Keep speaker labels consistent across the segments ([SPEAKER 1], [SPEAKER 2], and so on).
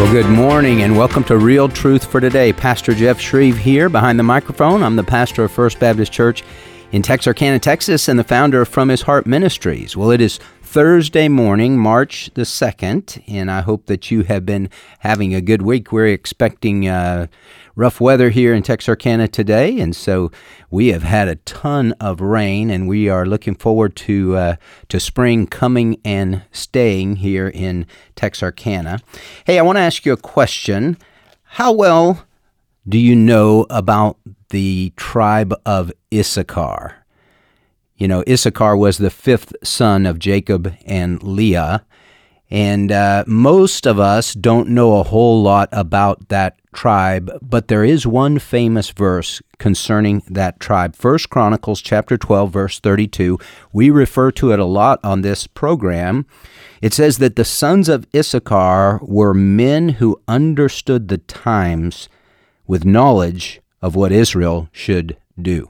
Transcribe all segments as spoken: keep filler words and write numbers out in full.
[SPEAKER 1] Well, good morning and welcome to Real Truth for Today. Pastor Jeff Shreve here behind the microphone. I'm the pastor of First Baptist Church in Texarkana, Texas, and the founder of From His Heart Ministries. Well, it is Thursday morning, March the second, and I hope that you have been having a good week. We're expecting uh, rough weather here in Texarkana today, and so we have had a ton of rain, and we are looking forward to uh, to spring coming and staying here in Texarkana. Hey, I want to ask you a question. How well do you know about the tribe of Issachar? You know, Issachar was the fifth son of Jacob and Leah, and uh, most of us don't know a whole lot about that tribe, but there is one famous verse concerning that tribe. First Chronicles chapter twelve, verse thirty-two. We refer to it a lot on this program. It says that the sons of Issachar were men who understood the times with knowledge of what Israel should do.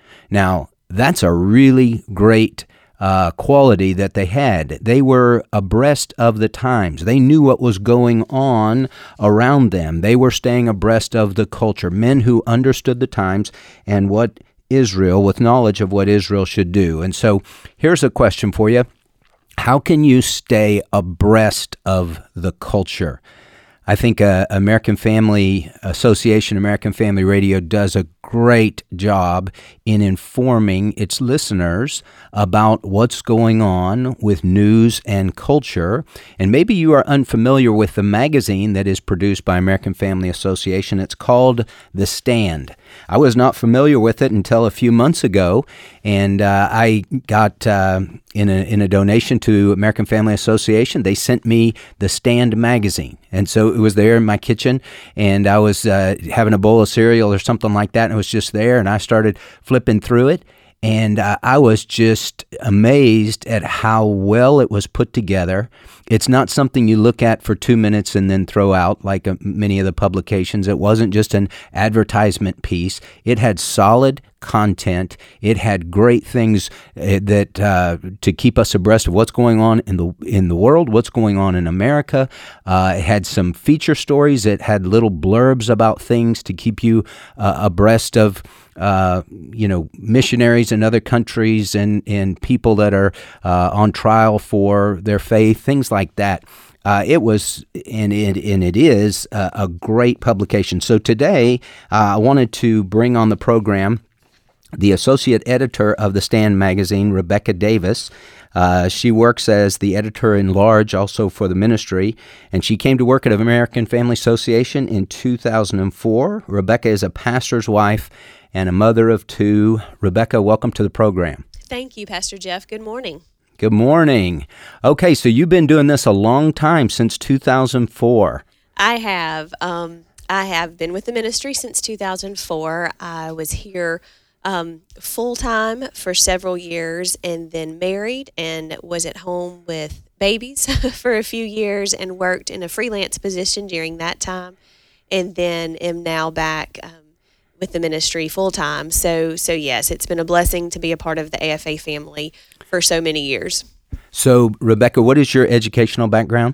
[SPEAKER 1] Now, that's a really great uh, quality that they had. They were abreast of the times. They knew what was going on around them. They were staying abreast of the culture. Men who understood the times and what Israel, with knowledge of what Israel should do. And so here's a question for you. How can you stay abreast of the culture? I think uh, American Family Association, American Family Radio does a great job in informing its listeners about what's going on with news and culture. And maybe you are unfamiliar with the magazine that is produced by American Family Association. It's called The Stand. I was not familiar with it until a few months ago, and uh, I got uh, in a in a donation to American Family Association. They sent me The Stand magazine, and so it was there in my kitchen, and I was uh, having a bowl of cereal or something like that, and it was just there, and I started flipping through it, and uh, I was just amazed at how well it was put together. It's not something you look at for two minutes and then throw out like uh, many of the publications. It wasn't just an advertisement piece. It had solid content. It had great things uh, that uh, to keep us abreast of what's going on in the in the world, what's going on in America. Uh, it had some feature stories. It had little blurbs about things to keep you uh, abreast of Uh, you know, missionaries in other countries and, and people that are uh, on trial for their faith, things like that. Uh, it was, and it, and it is, a, a great publication. So today, uh, I wanted to bring on the program the associate editor of The Stand magazine, Rebecca Davis. Uh, she works as the editor-in-large also for the ministry, and she came to work at American Family Association in two thousand four. Rebecca is a pastor's wife and a mother of two. Rebecca, welcome to the program.
[SPEAKER 2] Thank you, Pastor Jeff. Good morning.
[SPEAKER 1] Good morning. Okay, so you've been doing this a long time, since two thousand four.
[SPEAKER 2] I have. Um, I have been with the ministry since two thousand four. I was here um, full-time for several years and then married and was at home with babies for a few years and worked in a freelance position during that time, and then am now back um, with the ministry full-time. So, so yes, it's been a blessing to be a part of the A F A family for so many years.
[SPEAKER 1] So, Rebecca, what is your educational background?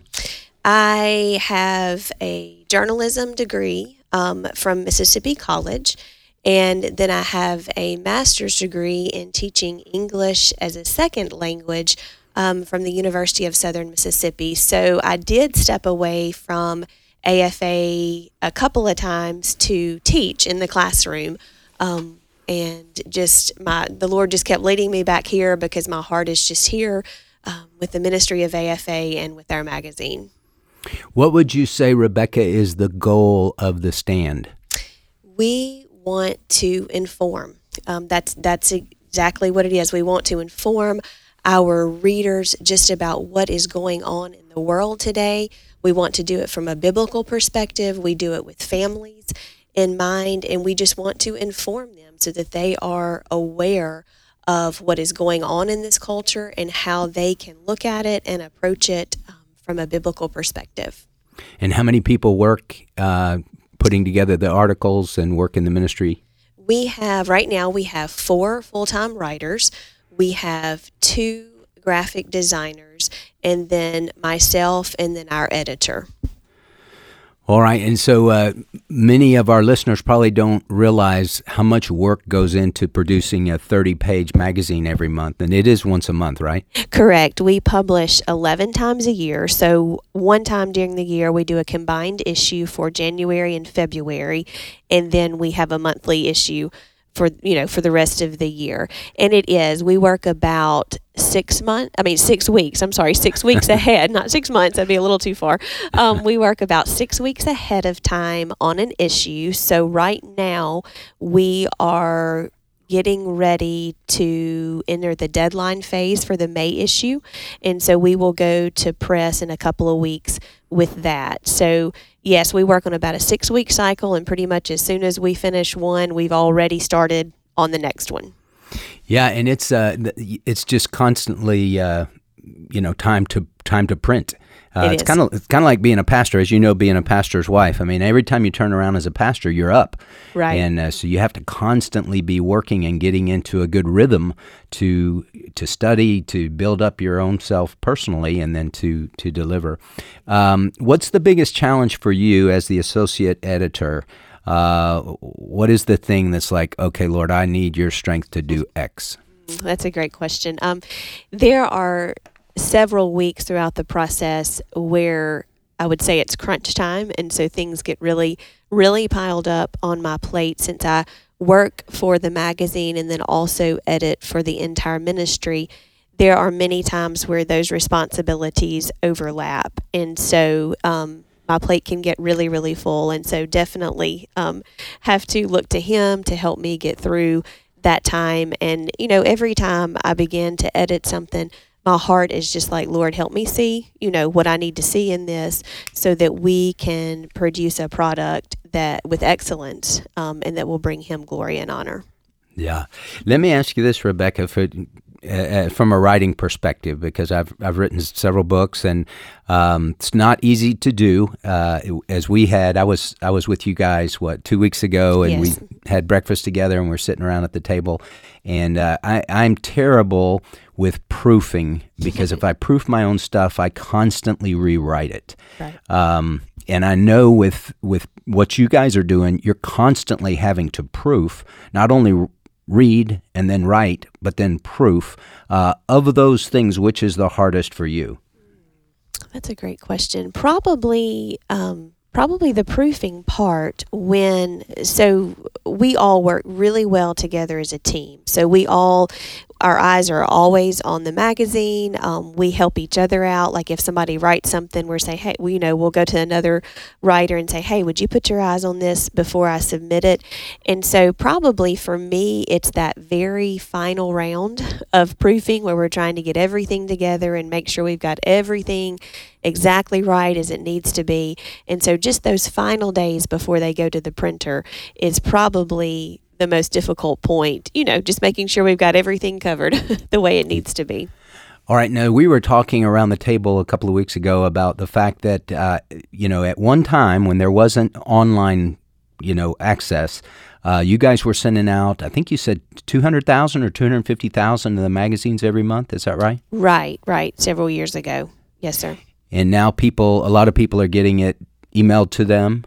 [SPEAKER 2] I have a journalism degree um, from Mississippi College, and then I have a master's degree in teaching English as a second language um, from the University of Southern Mississippi. So I did step away from A F A a couple of times to teach in the classroom, um, and just my the Lord just kept leading me back here because my heart is just here um, with the ministry of A F A and with our magazine.
[SPEAKER 1] What would you say, Rebecca, is the goal of The Stand?
[SPEAKER 2] We want to inform. Um, that's that's exactly what it is. We want to inform our readers just about what is going on in the world today. We want to do it from a biblical perspective. We do it with families in mind, and we just want to inform them so that they are aware of what is going on in this culture and how they can look at it and approach it um, from a biblical perspective.
[SPEAKER 1] And how many people work uh, putting together the articles and work in the ministry?
[SPEAKER 2] We have, right now, we have four full-time writers. We have two graphic designers, and then myself, and then our editor.
[SPEAKER 1] All right. And so uh, many of our listeners probably don't realize how much work goes into producing a thirty-page magazine every month. And it is once a month, right?
[SPEAKER 2] Correct. We publish eleven times a year. So one time during the year, we do a combined issue for January and February. And then we have a monthly issue for, you know, for the rest of the year. And it is, we work about six months, I mean, six weeks, I'm sorry, six weeks ahead, not six months, that'd be a little too far. Um, we work about six weeks ahead of time on an issue. So right now we are getting ready to enter the deadline phase for the May issue. And so we will go to press in a couple of weeks with that. So yes, we work on about a six week cycle, and pretty much as soon as we finish one, we've already started on the next one.
[SPEAKER 1] Yeah. And it's, uh, it's just constantly, uh, you know, time to, time to print. Uh,
[SPEAKER 2] it
[SPEAKER 1] it's
[SPEAKER 2] is.
[SPEAKER 1] kind of it's kind of like being a pastor, as you know, being a pastor's wife. I mean, every time you turn around as a pastor, you're up,
[SPEAKER 2] Right.
[SPEAKER 1] And uh, so you have to constantly be working and getting into a good rhythm to to study, to build up your own self personally, and then to to deliver. Um, what's the biggest challenge for you as the associate editor? Uh, what is the thing that's like, okay, Lord, I need your strength to do X?
[SPEAKER 2] That's a great question. Um, there are several weeks throughout the process where I would say it's crunch time, and so things get really, really piled up on my plate since I work for the magazine and then also edit for the entire ministry. There are many times where those responsibilities overlap, and so um, my plate can get really, really full, and so definitely um, have to look to him to help me get through that time. And, you know, every time I begin to edit something, my heart is just like, Lord, help me see, you know, what I need to see in this so that we can produce a product that with excellence um, and that will bring him glory and honor.
[SPEAKER 1] Yeah. Let me ask you this, Rebecca, for, uh, from a writing perspective, because I've I've written several books, and um, it's not easy to do. Uh, as we had, I was I was with you guys, what, two weeks ago, and
[SPEAKER 2] Yes.
[SPEAKER 1] we had breakfast together, and we're sitting around at the table, and uh, I, I'm terrible with proofing, because if I proof my own stuff, I constantly rewrite it.
[SPEAKER 2] Right.
[SPEAKER 1] Um, and I know with with what you guys are doing, you're constantly having to proof, not only read and then write, but then proof. Uh, of those things, which is the hardest for you?
[SPEAKER 2] That's a great question. Probably, um, probably the proofing part. When so we all work really well together as a team. So we all, our eyes are always on the magazine. Um, we help each other out. Like if somebody writes something, we're say, hey, well, you know, we'll go to another writer and say, hey, would you put your eyes on this before I submit it? And so probably for me, it's that very final round of proofing where we're trying to get everything together and make sure we've got everything exactly right as it needs to be. And so just those final days before they go to the printer is probably the most difficult point, you know, just making sure we've got everything covered the way it needs to be.
[SPEAKER 1] All right. Now, we were talking around the table a couple of weeks ago about the fact that, uh, you know, at one time when there wasn't online, you know, access, uh, you guys were sending out, I think you said two hundred thousand or two hundred fifty thousand of the magazines every month. Is that right?
[SPEAKER 2] Right, right. Several years ago. Yes, sir.
[SPEAKER 1] And now people, a lot of people are getting it emailed to them.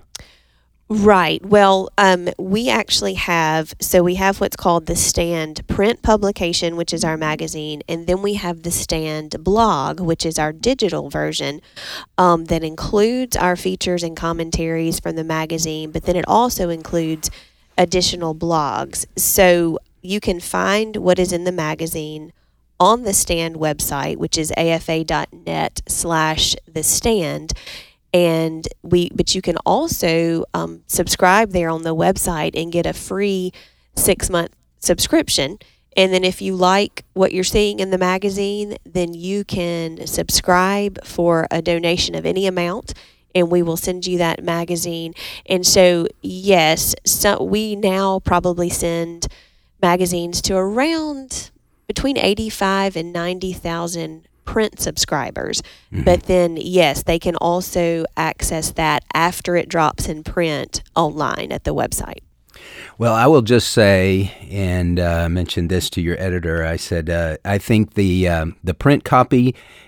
[SPEAKER 2] Right. Well, um, we actually have, so we have what's called the Stand print publication, which is our magazine, and then we have the Stand blog, which is our digital version um, that includes our features and commentaries from the magazine, but then it also includes additional blogs. So you can find what is in the magazine on the Stand website, which is afa.net slash the Stand. And we, but you can also um, subscribe there on the website and get a free six month subscription. And then if you like what you're seeing in the magazine, then you can subscribe for a donation of any amount, and we will send you that magazine. And so, yes, so we now probably send magazines to around between eighty-five and ninety thousand print subscribers. Mm-hmm. But then, yes, they can also access that after it drops in print online at the website.
[SPEAKER 1] Well, I will just say, and uh, mention this to your editor. I said, uh, I think the um, the print copy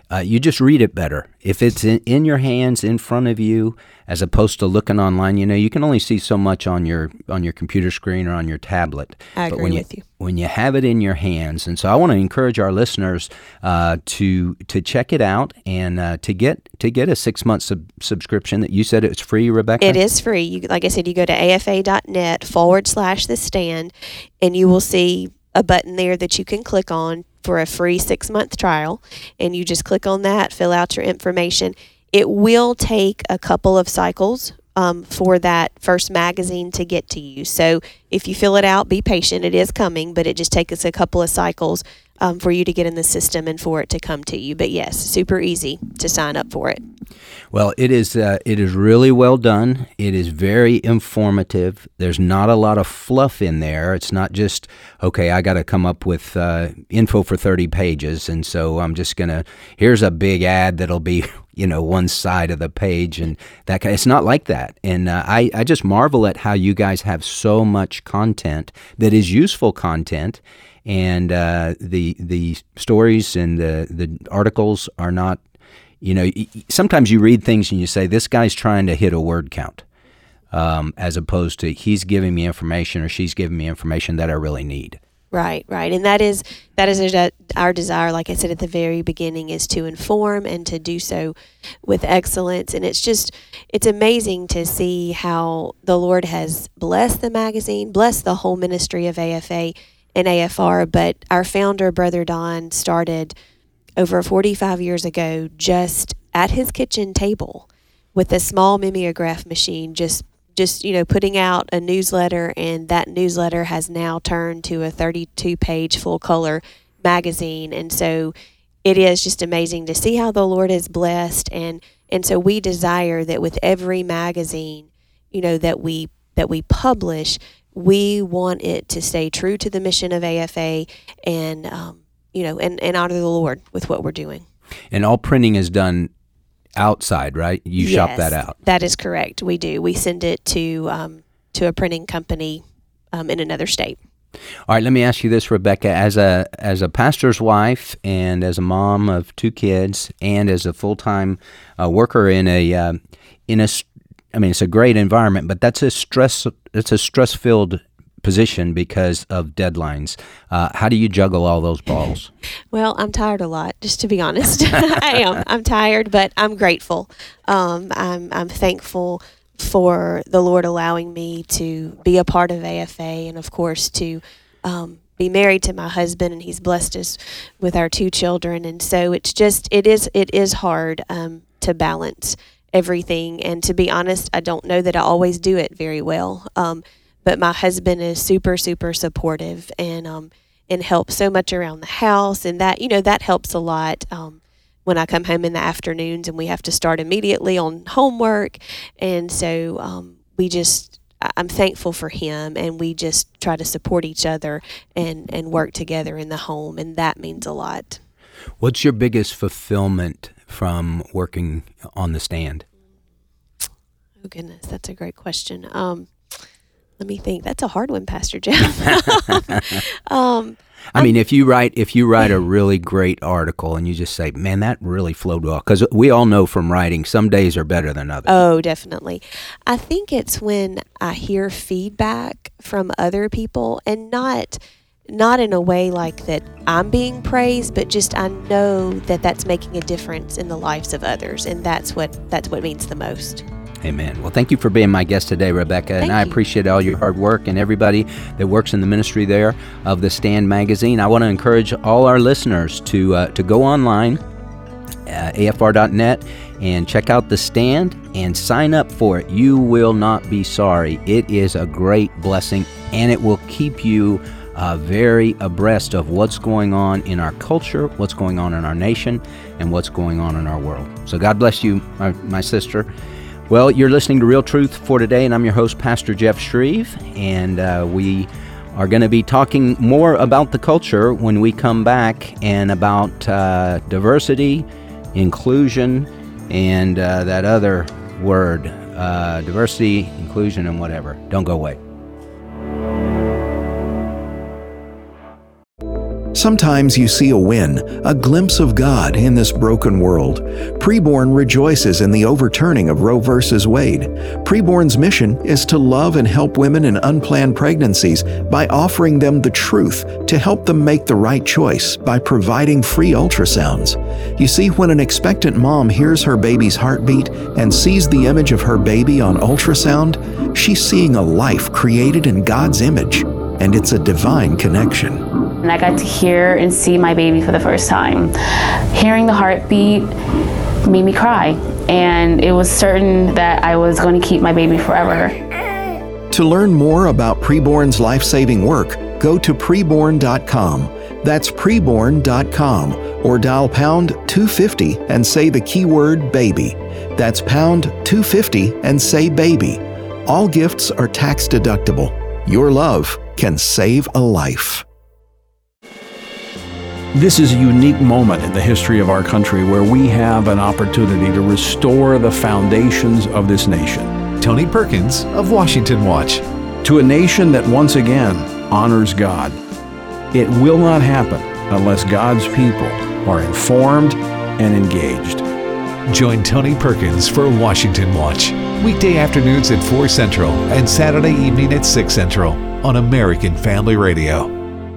[SPEAKER 1] uh, you just read it better. If it's in, in your hands, in front of you, as opposed to looking online, you know, you can only see so much on your on your computer screen or on your tablet.
[SPEAKER 2] I agree
[SPEAKER 1] but when
[SPEAKER 2] with
[SPEAKER 1] you,
[SPEAKER 2] you.
[SPEAKER 1] When you have it in your hands, and so I want to encourage our listeners uh, to to check it out and uh, to get to get a six month sub- subscription. That you said it's free, Rebecca.
[SPEAKER 2] It is free. You, like I said, you go to afa.net forward slash the stand, and you will see a button there that you can click on for a free six month trial, and you just click on that, fill out your information. It will take a couple of cycles um, for that first magazine to get to you. So if you fill it out, be patient. It is coming, but it just takes us a couple of cycles um, for you to get in the system and for it to come to you. But yes, super easy to sign up for it.
[SPEAKER 1] Well, it is uh, it is really well done. It is very informative. There's not a lot of fluff in there. It's not just, okay, I got to come up with uh, info for thirty pages, and so I'm just going to, here's a big ad that'll be, you know, one side of the page, and that kind. It's not like that. And uh, I, I just marvel at how you guys have so much content that is useful content, and uh, the the stories and the, the articles are not, you know, sometimes you read things and you say, this guy's trying to hit a word count, um, as opposed to he's giving me information or she's giving me information that I really need.
[SPEAKER 2] Right, right. And that is that is a, our desire, like I said at the very beginning, is to inform and to do so with excellence. And it's just, it's amazing to see how the Lord has blessed the magazine, blessed the whole ministry of A F A and A F R. But our founder, Brother Don, started over forty-five years ago just at his kitchen table with a small mimeograph machine, just just, you know, putting out a newsletter, and that newsletter has now turned to a thirty-two page full color magazine. And so it is just amazing to see how the Lord is blessed. And, and so we desire that with every magazine, you know, that we, that we publish, we want it to stay true to the mission of A F A and, um, you know, and, and honor the Lord with what we're doing.
[SPEAKER 1] And all printing is done outside, right? You
[SPEAKER 2] yes,
[SPEAKER 1] shop that out.
[SPEAKER 2] That is correct. We do. We send it to um, to a printing company um, in another state.
[SPEAKER 1] All right, let me ask you this, Rebecca. As a as a pastor's wife and as a mom of two kids and as a full-time uh, worker in a uh, in a, I mean, it's a great environment, but that's a stress. It's a stress-filled position because of deadlines. Uh, how do you juggle all those balls?
[SPEAKER 2] Well, I'm tired a lot, just to be honest. I am. I'm tired, but I'm grateful. Um, I'm I'm thankful for the Lord allowing me to be a part of A F A, and of course to um, be married to my husband, and he's blessed us with our two children. And so it's just it is it is hard um, to balance everything. And to be honest, I don't know that I always do it very well. Um, But my husband is super, super supportive and um, and helps so much around the house. And that, you know, that helps a lot um, when I come home in the afternoons and we have to start immediately on homework. And so um, we just, I'm thankful for him, and we just try to support each other and, and work together in the home. And that means a lot.
[SPEAKER 1] What's your biggest fulfillment from working on the stand?
[SPEAKER 2] Oh, goodness, that's a great question. Um Let me think. That's a hard one, Pastor Jeff. um,
[SPEAKER 1] I mean, if you write if you write a really great article and you just say, "Man, that really flowed well," because we all know from writing, some days are better than others.
[SPEAKER 2] Oh, definitely. I think it's when I hear feedback from other people, and not not in a way like that I'm being praised, but just I know that that's making a difference in the lives of others, and that's what that's what means the most.
[SPEAKER 1] Amen. Well, thank you for being my guest today, Rebecca,
[SPEAKER 2] Thank
[SPEAKER 1] and I
[SPEAKER 2] you.
[SPEAKER 1] appreciate all your hard work and everybody that works in the ministry there of The Stand magazine. I want to encourage all our listeners to uh, to go online, uh, A F R dot net, and check out The Stand and sign up for it. You will not be sorry. It is a great blessing, and it will keep you uh, very abreast of what's going on in our culture, what's going on in our nation, and what's going on in our world. So God bless you, my, my sister. Well, you're listening to Real Truth for Today, and I'm your host, Pastor Jeff Shreve, and uh, we are going to be talking more about the culture when we come back, and about uh, diversity, inclusion, and uh, that other word, uh, diversity, inclusion, and whatever. Don't go away.
[SPEAKER 3] Sometimes you see a win, a glimpse of God in this broken world. Preborn rejoices in the overturning of Roe versus Wade. Preborn's mission is to love and help women in unplanned pregnancies by offering them the truth to help them make the right choice by providing free ultrasounds. You see, when an expectant mom hears her baby's heartbeat and sees the image of her baby on ultrasound, she's seeing a life created in God's image, and it's a divine connection.
[SPEAKER 4] And I got to hear and see my baby for the first time. Hearing the heartbeat made me cry, and it was certain that I was going to keep my baby forever.
[SPEAKER 3] To learn more about Preborn's life-saving work, go to preborn dot com. That's preborn dot com, or dial pound two fifty and say the keyword baby. That's pound two fifty and say baby. All gifts are tax deductible. Your love can save a life.
[SPEAKER 5] This is a unique moment in the history of our country where we have an opportunity to restore the foundations of this nation.
[SPEAKER 6] Tony Perkins of Washington Watch.
[SPEAKER 5] To a nation that once again honors God. It will not happen unless God's people are informed and engaged.
[SPEAKER 6] Join Tony Perkins for Washington Watch. Weekday afternoons at four Central and Saturday evening at six Central on American Family Radio.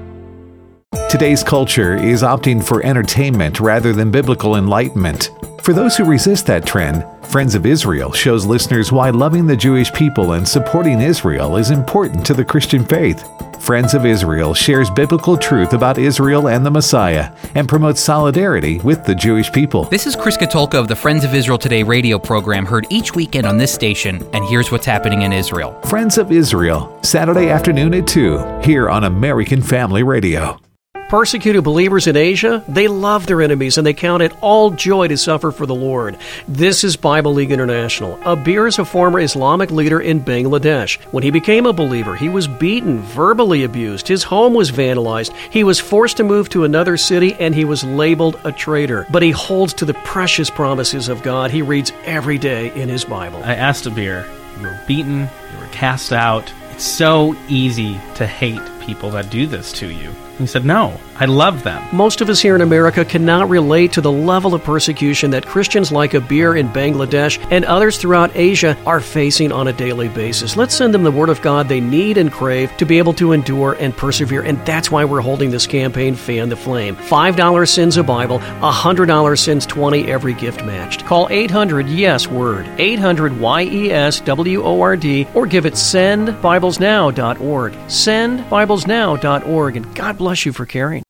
[SPEAKER 6] Today's culture is opting for entertainment rather than biblical enlightenment. For those who resist that trend, Friends of Israel shows listeners why loving the Jewish people and supporting Israel is important to the Christian faith. Friends of Israel shares biblical truth about Israel and the Messiah and promotes solidarity with the Jewish people.
[SPEAKER 7] This is Chris Katulka of the Friends of Israel Today radio program, heard each weekend on this station, and here's what's happening in Israel.
[SPEAKER 6] Friends of Israel, Saturday afternoon at two, here on American Family Radio.
[SPEAKER 8] Persecuted believers in Asia, they love their enemies and they count it all joy to suffer for the Lord. This is Bible League International. Abir is a former Islamic leader in Bangladesh. When he became a believer, he was beaten, verbally abused, his home was vandalized, he was forced to move to another city, and he was labeled a traitor. But he holds to the precious promises of God he reads every day in his Bible.
[SPEAKER 9] I asked Abir, you were beaten, you were cast out. It's so easy to hate people that do this to you. He said, no, I love them.
[SPEAKER 8] Most of us here in America cannot relate to the level of persecution that Christians like Abir in Bangladesh and others throughout Asia are facing on a daily basis. Let's send them the Word of God they need and crave to be able to endure and persevere, and that's why we're holding this campaign, Fan the Flame. five dollars sends a Bible, one hundred dollars sends twenty, every gift matched. Call eight hundred yes word, eight hundred Y E S W O R D, or give it send bibles now dot org. send bibles now dot org, and God bless you for caring.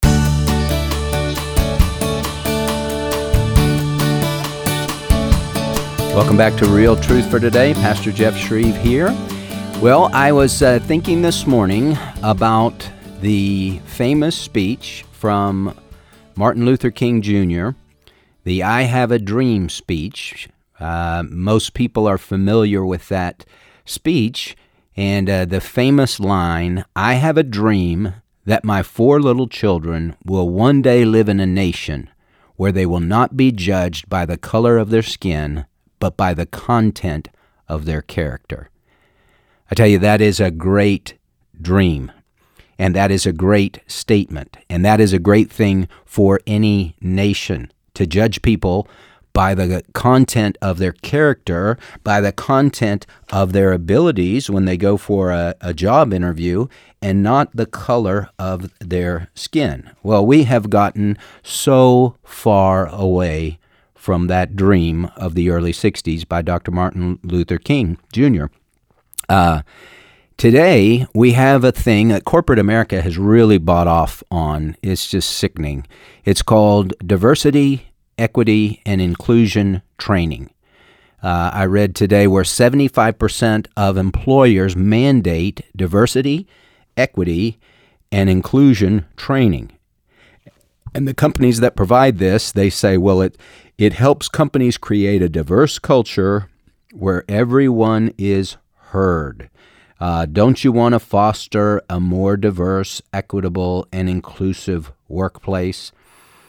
[SPEAKER 1] Welcome back to Real Truth for Today. Pastor Jeff Shreve here. Well, I was uh, thinking this morning about the famous speech from Martin Luther King Junior, the I Have a Dream speech. Uh, most people are familiar with that speech, and uh, the famous line, I have a dream that my four little children will one day live in a nation where they will not be judged by the color of their skin, but by the content of their character. I tell you, that is a great dream, and that is a great statement, and that is a great thing for any nation, to judge people by the content of their character, by the content of their abilities when they go for a, a job interview, and not the color of their skin. Well, we have gotten so far away from that dream of the early sixties by Doctor Martin Luther King Junior Uh, today, we have a thing that corporate America has really bought off on. It's just sickening. It's called diversity, equity, and inclusion training. Uh, I read today where seventy-five percent of employers mandate diversity, equity, and inclusion training. And the companies that provide this, they say, well, it it helps companies create a diverse culture where everyone is heard. Uh, don't you want to foster a more diverse, equitable, and inclusive workplace?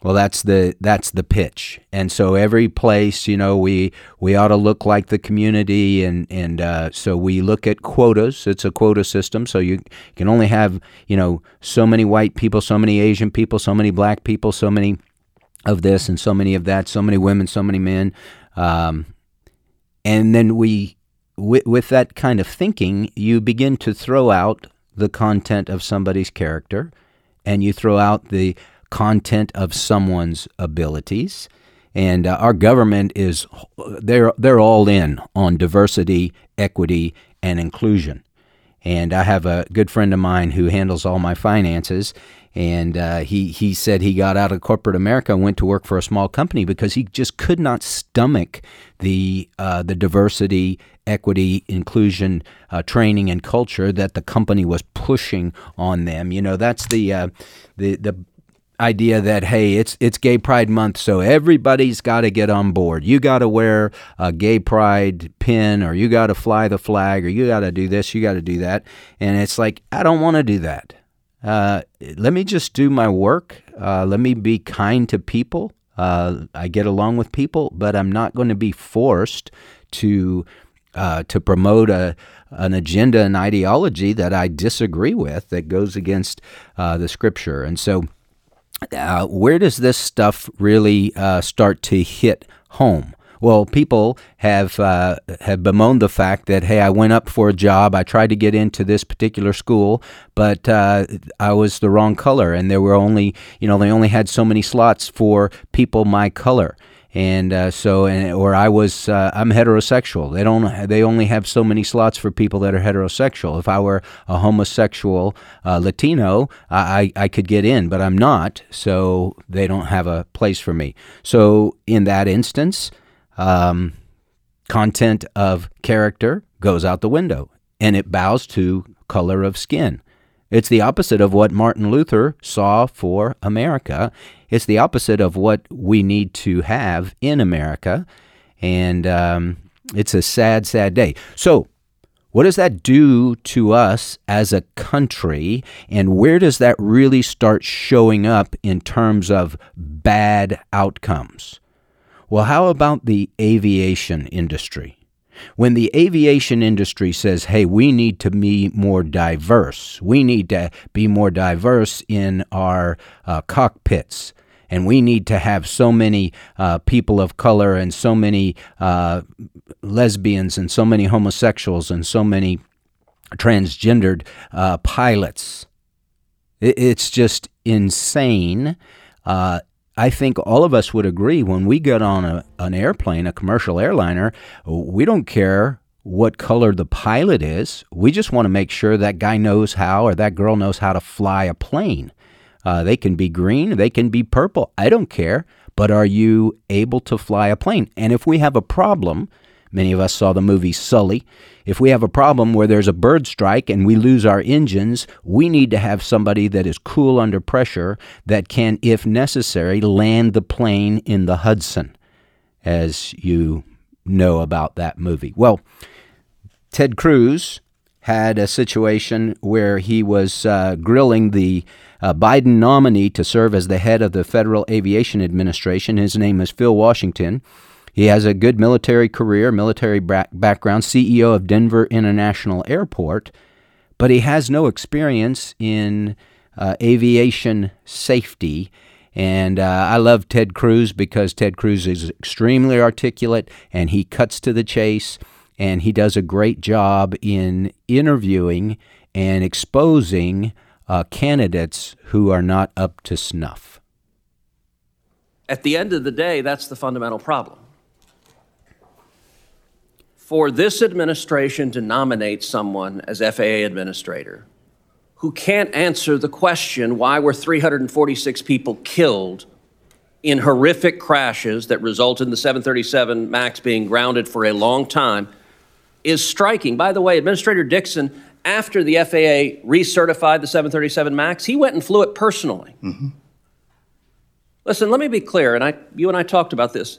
[SPEAKER 1] Well, that's the that's the pitch, and so every place, you know, we we ought to look like the community, and and uh, so we look at quotas. It's a quota system, so you can only have, you know, so many white people, so many Asian people, so many black people, so many of this and so many of that, so many women, so many men, um, and then we, with, with that kind of thinking, you begin to throw out the content of somebody's character, and you throw out the content of someone's abilities, and uh, our government is they're they're all in on diversity, equity, and inclusion. And I have a good friend of mine who handles all my finances, and uh, he he said he got out of corporate America and went to work for a small company because he just could not stomach the uh, the diversity, equity, inclusion uh, training and culture that the company was pushing on them. You know, that's the uh, the the idea that, hey, it's it's Gay Pride Month, so everybody's got to get on board. You got to wear a Gay Pride pin, or you got to fly the flag, or you got to do this, you got to do that. And it's like, I don't want to do that. Uh, let me just do my work. Uh, let me be kind to people. Uh, I get along with people, but I'm not going to be forced to uh, to promote a an agenda and ideology that I disagree with, that goes against uh, the Scripture. And so Uh, where does this stuff really uh, start to hit home? Well, people have uh, have bemoaned the fact that, hey, I went up for a job, I tried to get into this particular school, but uh, I was the wrong color, and there were only, you know, they only had so many slots for people my color. And uh, so, and, or I was, uh, I'm heterosexual. They don't, they only have so many slots for people that are heterosexual. If I were a homosexual uh, Latino, I, I could get in, but I'm not, so they don't have a place for me. So in that instance, um, content of character goes out the window, and it bows to color of skin. It's the opposite of what Martin Luther saw for America. It's the opposite of what we need to have in America, and um, it's a sad, sad day. So what does that do to us as a country, and where does that really start showing up in terms of bad outcomes? Well, how about the aviation industry? When the aviation industry says, hey, we need to be more diverse, we need to be more diverse in our uh, cockpits, and we need to have so many uh, people of color and so many uh, lesbians and so many homosexuals and so many transgendered uh, pilots. It, it's just insane. Uh, I think all of us would agree when we get on a, an airplane, a commercial airliner, we don't care what color the pilot is. We just want to make sure that guy knows how, or that girl knows how to fly a plane. Uh, they can be green, they can be purple. I don't care. But are you able to fly a plane? And if we have a problem, many of us saw the movie Sully. If we have a problem where there's a bird strike and we lose our engines, we need to have somebody that is cool under pressure that can, if necessary, land the plane in the Hudson, as you know about that movie. Well, Ted Cruz had a situation where he was uh, grilling the uh, Biden nominee to serve as the head of the Federal Aviation Administration. His name is Phil Washington. He has a good military career, military bra- background, C E O of Denver International Airport, but he has no experience in uh, aviation safety. And uh, I love Ted Cruz because Ted Cruz is extremely articulate, and he cuts to the chase, and he does a great job in interviewing and exposing uh, candidates who are not up to snuff.
[SPEAKER 10] At the end of the day, that's the fundamental problem. For this administration to nominate someone as F A A administrator who can't answer the question why were three hundred forty-six people killed in horrific crashes that resulted in the seven thirty-seven MAX being grounded for a long time is striking. By the way, Administrator Dixon, after the F A A recertified the seven thirty-seven MAX, he went and flew it personally. Mm-hmm. Listen, let me be clear, and I, you and I talked about this.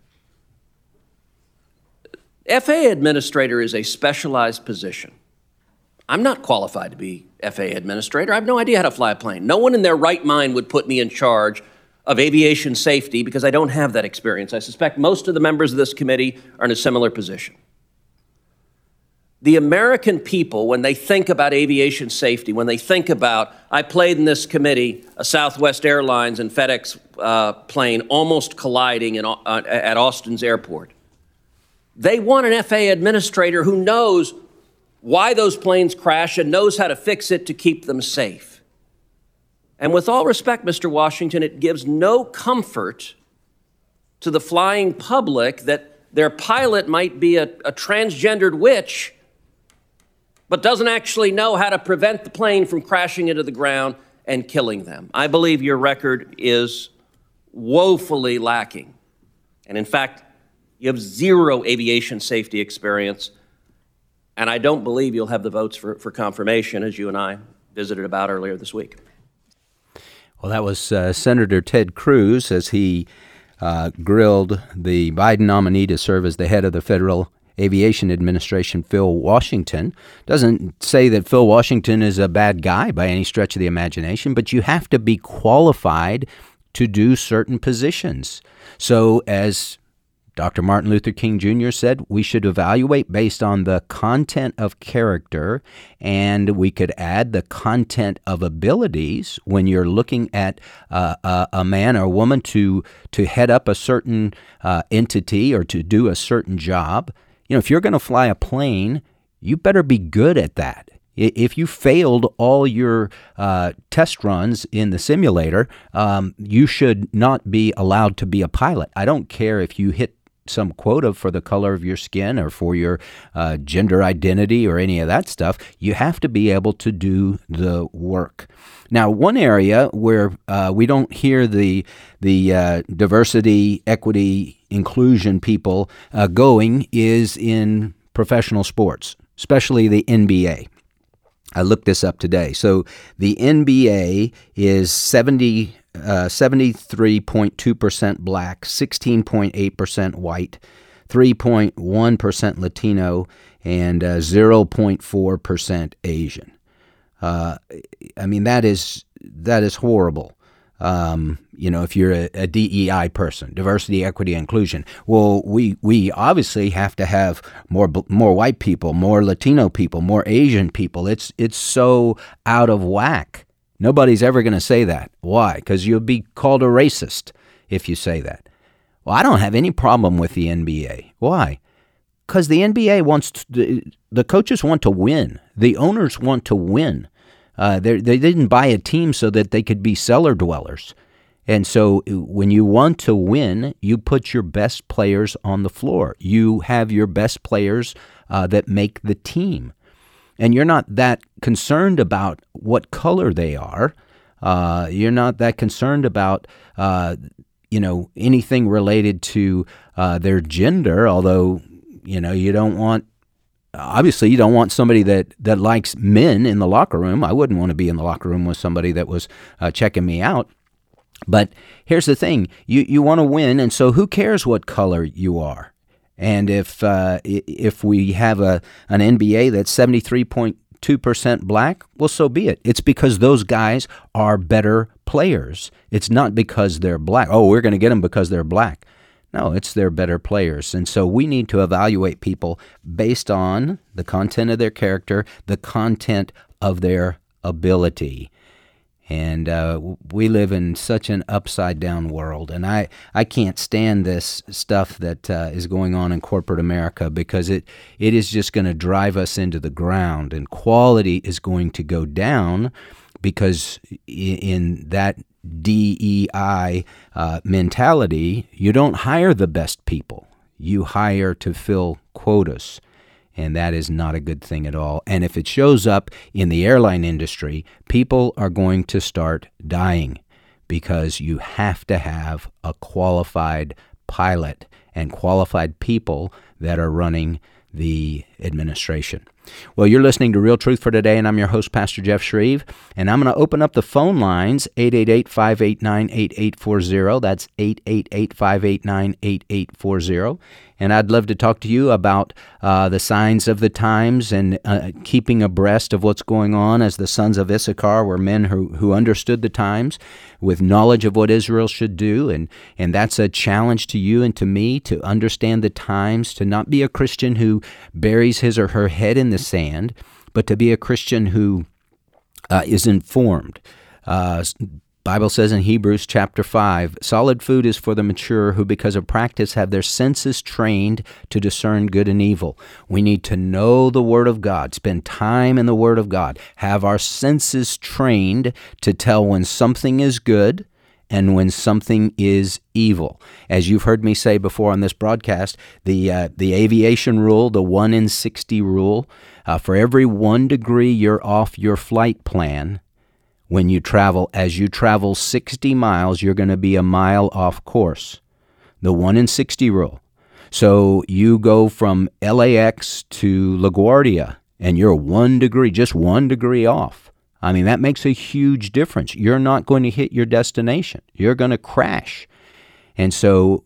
[SPEAKER 10] F A A administrator is a specialized position. I'm not qualified to be F A A administrator. I have no idea how to fly a plane. No one in their right mind would put me in charge of aviation safety because I don't have that experience. I suspect most of the members of this committee are in a similar position. The American people, when they think about aviation safety, when they think about, I played in this committee, a Southwest Airlines and FedEx uh, plane almost colliding in, uh, at Austin's airport. They want an F A A administrator who knows why those planes crash and knows how to fix it to keep them safe. And with all respect, Mister Washington, it gives no comfort to the flying public that their pilot might be a, a transgendered witch but doesn't actually know how to prevent the plane from crashing into the ground and killing them. I believe your record is woefully lacking. And in fact, you have zero aviation safety experience. And I don't believe you'll have the votes for, for confirmation, as you and I visited about earlier this week.
[SPEAKER 1] Well, that was uh, Senator Ted Cruz as he uh, grilled the Biden nominee to serve as the head of the Federal Aviation Administration, Phil Washington. Doesn't say that Phil Washington is a bad guy by any stretch of the imagination, but you have to be qualified to do certain positions. So as Doctor Martin Luther King Junior said, we should evaluate based on the content of character, and we could add the content of abilities when you're looking at uh, a, a man or woman to to head up a certain uh, entity or to do a certain job. You know, if you're going to fly a plane, you better be good at that. If you failed all your uh, test runs in the simulator, um, you should not be allowed to be a pilot. I don't care if you hit some quota for the color of your skin or for your uh, gender identity or any of that stuff. You have to be able to do the work. Now, one area where uh, we don't hear the the uh, diversity, equity, inclusion people uh, going is in professional sports, especially the N B A. I looked this up today. So the N B A is seventy, uh, seventy-three point two percent black, sixteen point eight percent white, three point one percent Latino, and uh, zero point four percent Asian. Uh, I mean, that is that is horrible. Um, you know, if you're a, a D E I person, diversity, equity, inclusion. Well, we we obviously have to have more more white people, more Latino people, more Asian people. It's it's so out of whack. Nobody's ever going to say that. Why? Because you'll be called a racist if you say that. Well, I don't have any problem with the N B A. Why? Because the N B A wants to, the coaches want to win. The owners want to win. Uh, they they didn't buy a team so that they could be cellar dwellers. And so when you want to win, you put your best players on the floor. You have your best players uh, that make the team. And you're not that concerned about what color they are. Uh, you're not that concerned about, uh, you know, anything related to uh, their gender, although, you know, you don't want Obviously, you don't want somebody that, that likes men in the locker room. I wouldn't want to be in the locker room with somebody that was uh, checking me out. But here's the thing. You you want to win, and so who cares what color you are? And if uh, if we have a an N B A that's seventy-three point two percent black, well, so be it. It's because those guys are better players. It's not because they're black. Oh, we're going to get them because they're black. No, it's their better players. And so we need to evaluate people based on the content of their character, the content of their ability. And uh, we live in such an upside-down world. And I, I can't stand this stuff that uh, is going on in corporate America because it, it is just going to drive us into the ground. And quality is going to go down because in that D E I uh, mentality, you don't hire the best people. You hire to fill quotas, and that is not a good thing at all. And if it shows up in the airline industry, people are going to start dying because you have to have a qualified pilot and qualified people that are running the administration. Well, you're listening to Real Truth for Today, and I'm your host, Pastor Jeff Shreve, and I'm going to open up the phone lines, eight eight eight, five eight nine, eight eight four zero. That's eight eight eight, five eight nine, eight eight four zero. And I'd love to talk to you about uh, the signs of the times and uh, keeping abreast of what's going on, as the sons of Issachar were men who, who understood the times with knowledge of what Israel should do. And, and that's a challenge to you and to me, to understand the times, to not be a Christian who buries his or her head in the sand, but to be a Christian who uh, is informed. Uh, Bible says in Hebrews chapter five, solid food is for the mature who because of practice have their senses trained to discern good and evil. We need to know the Word of God, spend time in the Word of God, have our senses trained to tell when something is good and when something is evil. As you've heard me say before on this broadcast, the uh, the aviation rule, the one in sixty rule, uh, for every one degree you're off your flight plan, when you travel, as you travel sixty miles, you're going to be a mile off course. The one in sixty rule. So you go from L A X to LaGuardia, and you're one degree, just one degree off. I mean, that makes a huge difference. You're not going to hit your destination. You're going to crash. And so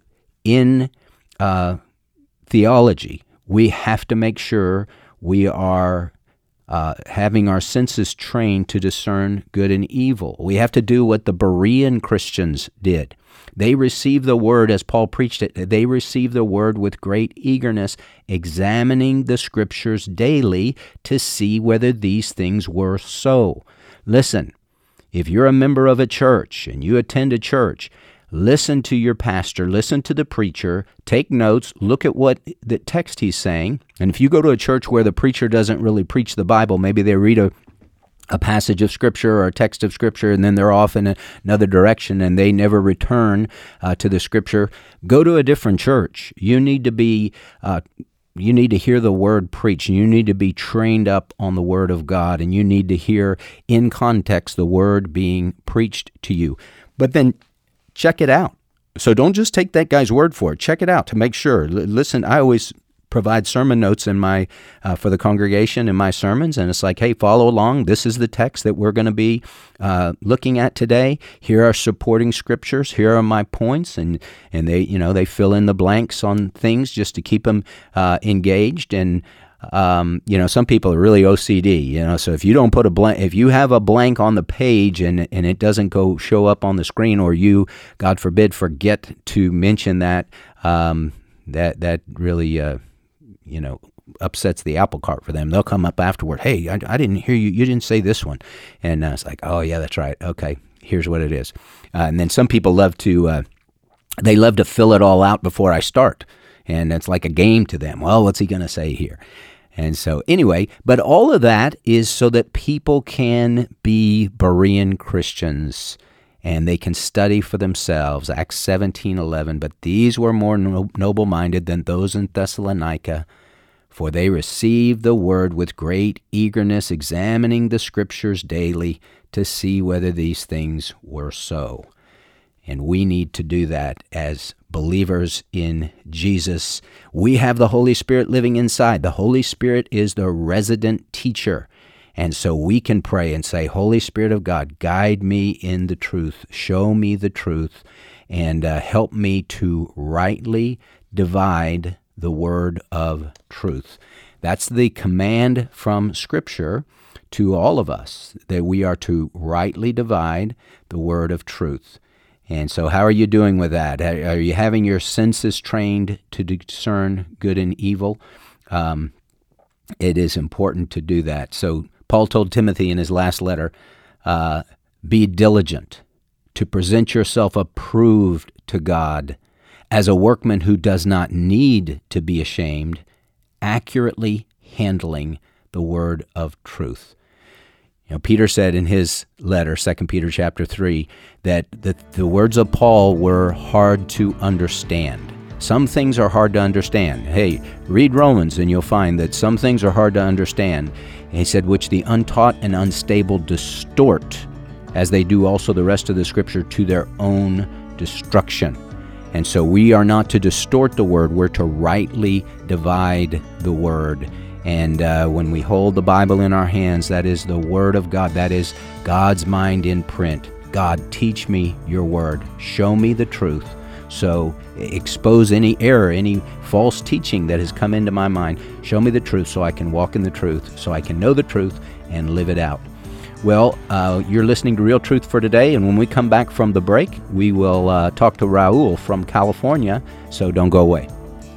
[SPEAKER 1] in uh, theology, we have to make sure we are Uh, having our senses trained to discern good and evil. We have to do what the Berean Christians did. They received the word as Paul preached it. They received the word with great eagerness, examining the scriptures daily to see whether these things were so. Listen, if you're a member of a church and you attend a church, listen to your pastor, listen to the preacher, take notes, look at what the text he's saying. And if you go to a church where the preacher doesn't really preach the Bible, maybe they read a, a passage of Scripture or a text of Scripture, and then they're off in a, another direction and they never return uh, to the Scripture, go to a different church. You need to be... Uh, You need to hear the word preached. You need to be trained up on the word of God, and you need to hear in context the word being preached to you. But then check it out. So don't just take that guy's word for it. Check it out to make sure. L- listen, I always provide sermon notes in my uh, for the congregation in my sermons, and it's like, hey, follow along. This is the text that we're going to be uh, looking at today. Here are supporting scriptures. Here are my points, and and they you know they fill in the blanks on things just to keep them uh, engaged. And um, you know, some people are really O C D. You know, so if you don't put a blank, if you have a blank on the page and and it doesn't go show up on the screen, or you, God forbid, forget to mention that, um, that that really. Uh, you know, upsets the apple cart for them. They'll come up afterward. Hey, I, I didn't hear you. You didn't say this one. And uh, it's like, oh, yeah, that's right. Okay, here's what it is. Uh, and then some people love to, uh, they love to fill it all out before I start. And it's like a game to them. Well, what's he going to say here? And so anyway, but all of that is so that people can be Berean Christians and they can study for themselves. Acts seventeen eleven, but these were more no- noble-minded than those in Thessalonica, for they received the word with great eagerness, examining the scriptures daily to see whether these things were so. And we need to do that as believers in Jesus. We have the Holy Spirit living inside. The Holy Spirit is the resident teacher. And so we can pray and say, Holy Spirit of God, guide me in the truth, show me the truth, and uh, help me to rightly divide the word of truth. That's the command from Scripture to all of us, that we are to rightly divide the word of truth. And so how are you doing with that? Are you having your senses trained to discern good and evil? Um, it is important to do that. So Paul told Timothy in his last letter, uh, be diligent to present yourself approved to God as a workman who does not need to be ashamed, accurately handling the word of truth. You know, Peter said in his letter, Second Peter chapter three, that the, the words of Paul were hard to understand. Some things are hard to understand. Hey, read Romans and you'll find that some things are hard to understand. And he said, which the untaught and unstable distort, as they do also the rest of the Scripture, to their own destruction. And so we are not to distort the word, we're to rightly divide the word. And uh, when we hold the Bible in our hands, that is the Word of God. That is God's mind in print. God, teach me your word. Show me the truth So expose any error, any false teaching that has come into my mind. Show me the truth so I can walk in the truth, so I can know the truth and live it out. Well, uh, you're listening to Real Truth for Today, and when we come back from the break, we will uh, talk to Raul from California, so don't go away.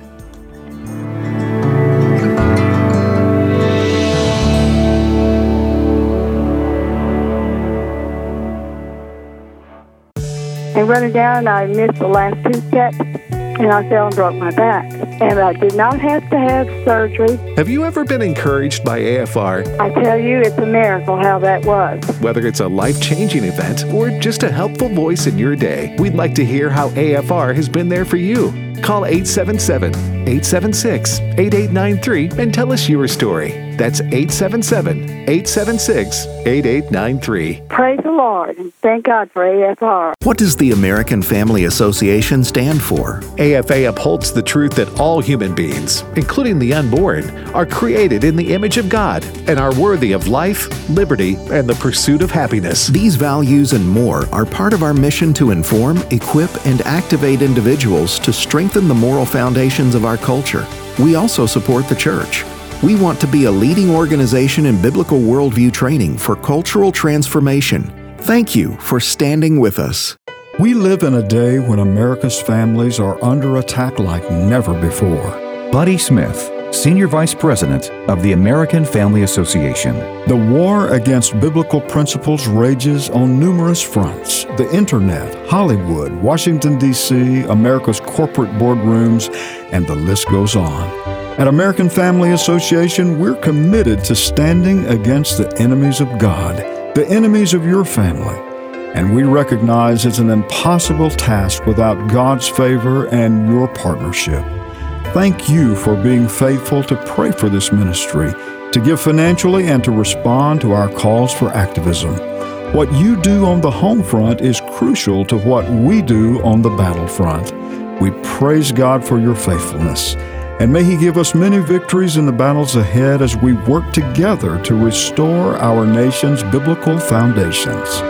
[SPEAKER 11] And running down, I missed the last two steps, and I fell and broke my back. And I did not have to have surgery.
[SPEAKER 6] Have you ever been encouraged by A F R?
[SPEAKER 11] I tell you, it's a miracle how that was.
[SPEAKER 6] Whether it's a life-changing event or just a helpful voice in your day, we'd like to hear how A F R has been there for you. Call eight seven seven, eight seven six, eight eight nine three and tell us your story. That's eight seven seven, eight seven six, eight eight nine three.
[SPEAKER 11] Praise the Lord, and thank God for A F R.
[SPEAKER 3] What does the American Family Association stand for?
[SPEAKER 6] A F A upholds the truth that all human beings, including the unborn, are created in the image of God and are worthy of life, liberty, and the pursuit of happiness.
[SPEAKER 3] These values and more are part of our mission to inform, equip, and activate individuals to strengthen the moral foundations of our culture. We also support the church. We want to be a leading organization in biblical worldview training for cultural transformation. Thank you for standing with us.
[SPEAKER 12] We live in a day when America's families are under attack like never before.
[SPEAKER 13] Buddy Smith, Senior Vice President of the American Family Association.
[SPEAKER 12] The war against biblical principles rages on numerous fronts. The internet, Hollywood, Washington, D C, America's corporate boardrooms, and the list goes on. At American Family Association, we're committed to standing against the enemies of God, the enemies of your family. And we recognize it's an impossible task without God's favor and your partnership. Thank you for being faithful to pray for this ministry, to give financially, and to respond to our calls for activism. What you do on the home front is crucial to what we do on the battlefront. We praise God for your faithfulness. And may He give us many victories in the battles ahead as we work together to restore our nation's biblical foundations.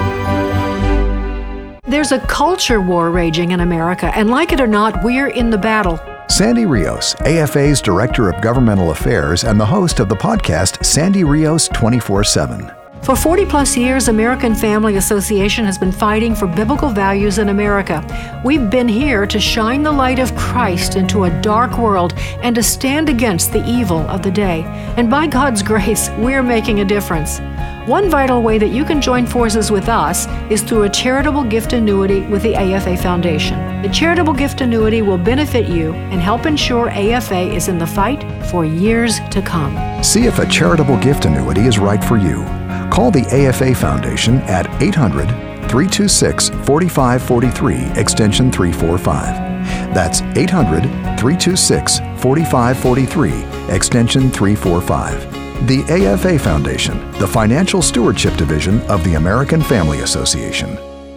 [SPEAKER 14] There's a culture war raging in America, and like it or not, we're in the battle.
[SPEAKER 15] Sandy Rios, A F A's Director of Governmental Affairs and the host of the podcast Sandy Rios twenty-four seven.
[SPEAKER 14] For forty plus years, American Family Association has been fighting for biblical values in America. We've been here to shine the light of Christ into a dark world and to stand against the evil of the day. And by God's grace, we're making a difference. One vital way that you can join forces with us is through a charitable gift annuity with the A F A Foundation. The charitable gift annuity will benefit you and help ensure A F A is in the fight for years to come.
[SPEAKER 15] See if a charitable gift annuity is right for you. Call the A F A Foundation at eight hundred, three two six, four five four three, extension three four five. That's eight hundred, three two six, four five four three, extension three four five. The A F A Foundation, the Financial Stewardship Division of the American Family Association.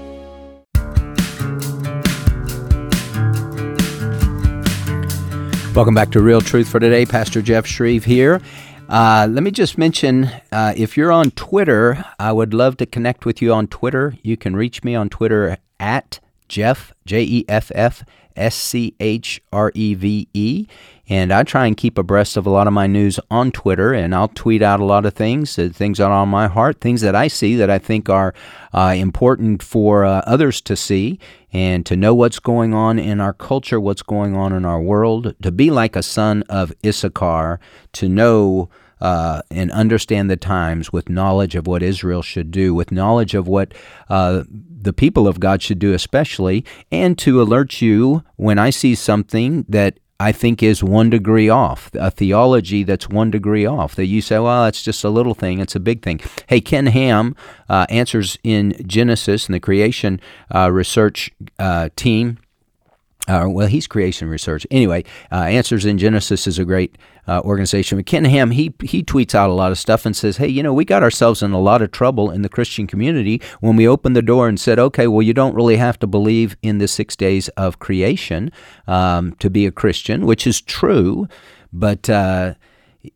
[SPEAKER 1] Welcome back to Real Truth for Today. Pastor Jeff Shreve here. Uh, let me just mention, uh, if you're on Twitter, I would love to connect with you on Twitter. You can reach me on Twitter at Jeff, J E F F S C H R E V E. And I try and keep abreast of a lot of my news on Twitter, and I'll tweet out a lot of things, uh, things that are on my heart, things that I see that I think are uh, important for uh, others to see and to know what's going on in our culture, what's going on in our world, to be like a son of Issachar, to know uh, and understand the times with knowledge of what Israel should do, with knowledge of what uh, the people of God should do especially, and to alert you when I see something that I think is one degree off, a theology that's one degree off, that you say, well, it's just a little thing, it's a big thing. Hey, Ken Ham, uh, Answers in Genesis, and the creation uh, research uh, team, uh, well, he's creation research. Anyway, uh, Answers in Genesis is a great uh, organization. But Ken Ham, he he tweets out a lot of stuff and says, hey, you know, we got ourselves in a lot of trouble in the Christian community when we opened the door and said, okay, well, you don't really have to believe in the six days of creation um, to be a Christian, which is true, but uh,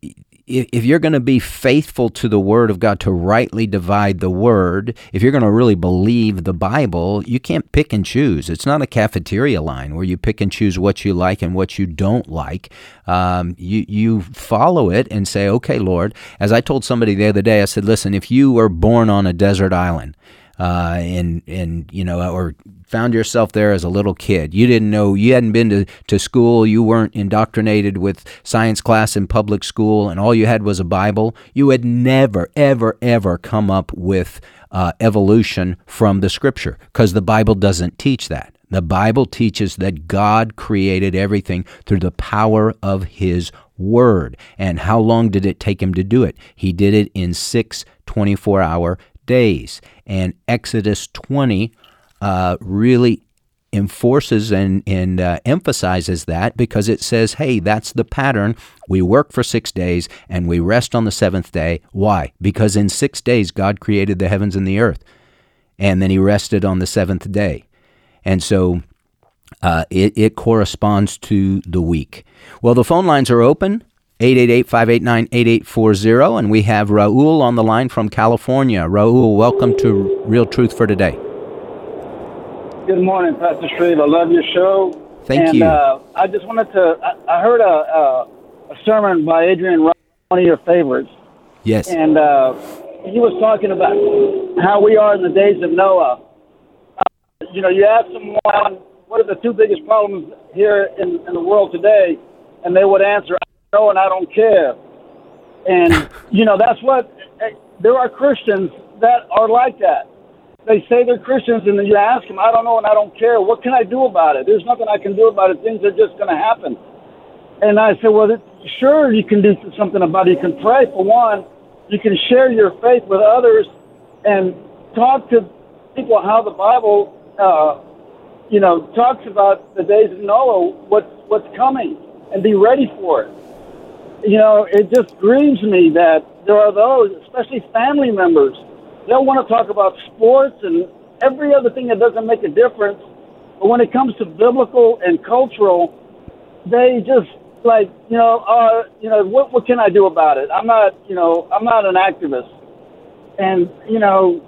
[SPEAKER 1] if, if you're going to be faithful to the Word of God, to rightly divide the Word, if you're going to really believe the Bible, you can't pick and choose. It's not a cafeteria line where you pick and choose what you like and what you don't like. Um, you, you follow it and say, okay, Lord, as I told somebody the other day, I said, listen, if you were born on a desert island, uh, and, and, you know, or found yourself there as a little kid, you didn't know, you hadn't been to, to school, you weren't indoctrinated with science class in public school, and all you had was a Bible, you would never, ever, ever come up with uh, evolution from the Scripture, because the Bible doesn't teach that. The Bible teaches that God created everything through the power of His Word. And how long did it take Him to do it? He did it in six twenty-four hour days. And Exodus twenty uh, really enforces and, and uh, emphasizes that, because it says, hey, that's the pattern. We work for six days and we rest on the seventh day. Why? Because in six days God created the heavens and the earth, and then He rested on the seventh day. And so uh, it, it corresponds to the week. Well, the phone lines are open, eight eight eight, five eight nine, eight eight four zero, and we have Raul on the line from California. Raul, welcome to Real Truth for Today.
[SPEAKER 16] Good morning, Pastor Shreve. I love your show.
[SPEAKER 1] Thank
[SPEAKER 16] and,
[SPEAKER 1] you.
[SPEAKER 16] Uh, I just wanted to, I, I heard a, a, a sermon by Adrian Ross, one of your favorites.
[SPEAKER 1] Yes.
[SPEAKER 16] And uh, he was talking about how we are in the days of Noah. You know, you ask someone, what are the two biggest problems here in, in the world today? And they would answer, I don't know and I don't care. And, you know, that's what, there are Christians that are like that. They say they're Christians, and then you ask them, I don't know and I don't care. What can I do about it? There's nothing I can do about it. Things are just going to happen. And I said, well, sure, you can do something about it. You can pray, for one. You can share your faith with others and talk to people how the Bible Uh, you know, talks about the days of Noah, what's, what's coming, and be ready for it. You know, it just grieves me that there are those, especially family members, they'll want to talk about sports and every other thing that doesn't make a difference. But when it comes to biblical and cultural, they just like, you know, uh, you know, what, what can I do about it? I'm not, you know, I'm not an activist. And, you know,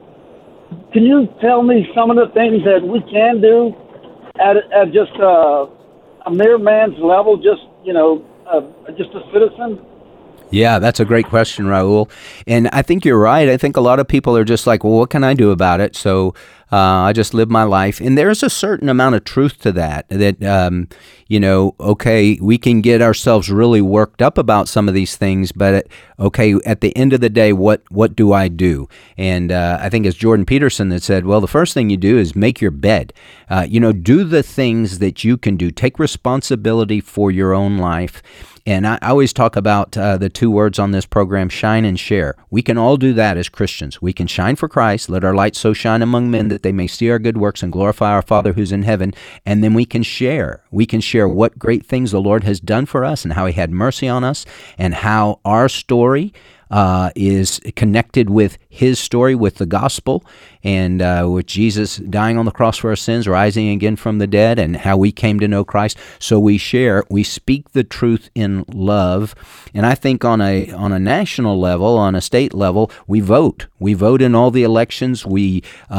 [SPEAKER 16] can you tell me some of the things that we can do at, at just uh, a mere man's level, just, you know, uh, just a citizen?
[SPEAKER 1] Yeah, that's a great question, Raul. And I think you're right. I think a lot of people are just like, well, what can I do about it? So uh, I just live my life. And there's a certain amount of truth to that, that, um, you know, okay, we can get ourselves really worked up about some of these things, but okay, at the end of the day, what, what do I do? And uh, I think it's Jordan Peterson that said, well, the first thing you do is make your bed. Uh, you know, do the things that you can do. Take responsibility for your own life. And I always talk about uh, the two words on this program, shine and share. We can all do that as Christians. We can shine for Christ, let our light so shine among men that they may see our good works and glorify our Father who's in heaven. And then we can share. We can share what great things the Lord has done for us and how He had mercy on us and how our story Uh, is connected with His story, with the gospel, and uh, with Jesus dying on the cross for our sins, rising again from the dead, and how we came to know Christ. So we share, we speak the truth in love, and I think on a on a national level, on a state level, we vote. We vote in all the elections. We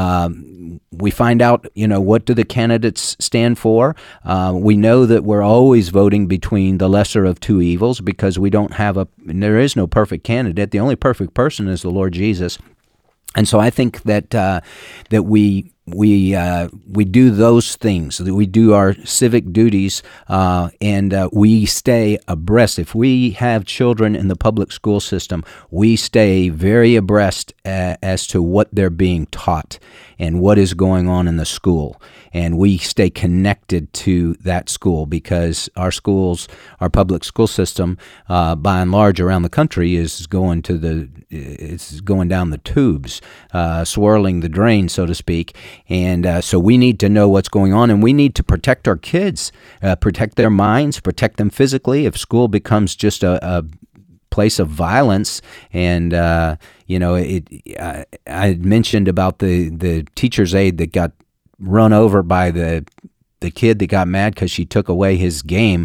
[SPEAKER 1] um, we find out, you know, what do the candidates stand for. Uh, we know that we're always voting between the lesser of two evils, because we don't have a, there is no perfect candidate. The only perfect person is the Lord Jesus. And so I think that uh, that we we uh, we do those things, that we do our civic duties, uh, and uh, we stay abreast. If we have children in the public school system, we stay very abreast uh, as to what they're being taught and what is going on in the school. And we stay connected to that school, because our schools, our public school system, uh, by and large around the country, is going to the, it's going down the tubes, uh, swirling the drain, so to speak. And uh, so we need to know what's going on, and we need to protect our kids, uh, protect their minds, protect them physically. If school becomes just a, a place of violence, and uh, you know, it, I, I mentioned about the the teacher's aide that got run over by the the kid that got mad because she took away his game.